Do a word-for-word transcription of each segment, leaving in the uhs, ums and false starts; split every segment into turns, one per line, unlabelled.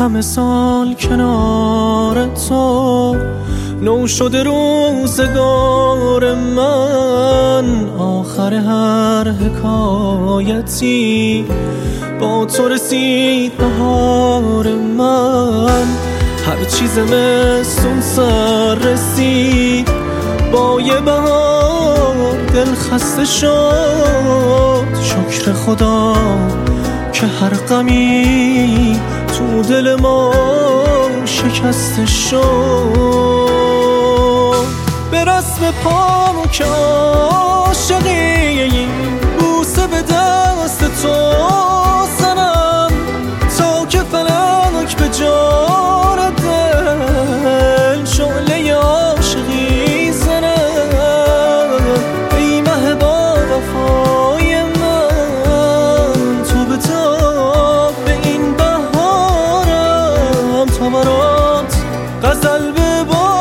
همه سال کنار تو، نو شده روزگار من. آخر هر حکایتی با تو رسید بهار من. هر چیز مثل سر رسید با یه بهار، دل خسته شد. شکر خدا که هر غمی تو دل ما شکسته شد. به رسم پامو که عاشقی، بوسه به دست تو زنم تا که فلک به جان دل شعله عاشقی زنم. ای مه با وفای من، تو به تا به این بهارم، تا برات غزل ببارم.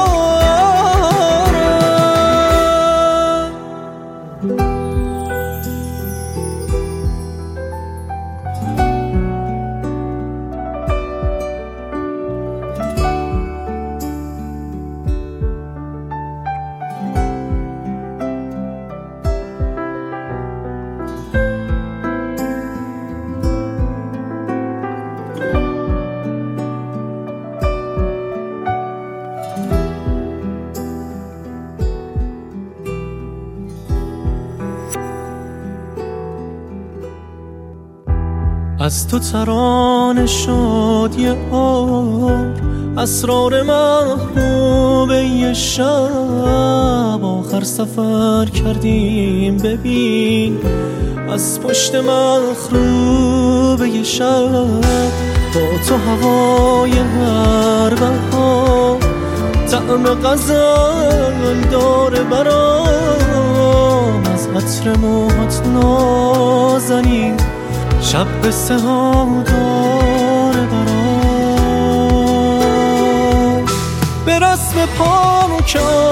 از تو ترانه شد یه عمر، اسرار محبوب یه شب. آخر سفر کردیم ببین از پشت مخروب یه شب. با تو هوای هر بهار طعم غزل داره برام. از عطر موهات نازنین شب قصه ها داره برام. به رسم پامو که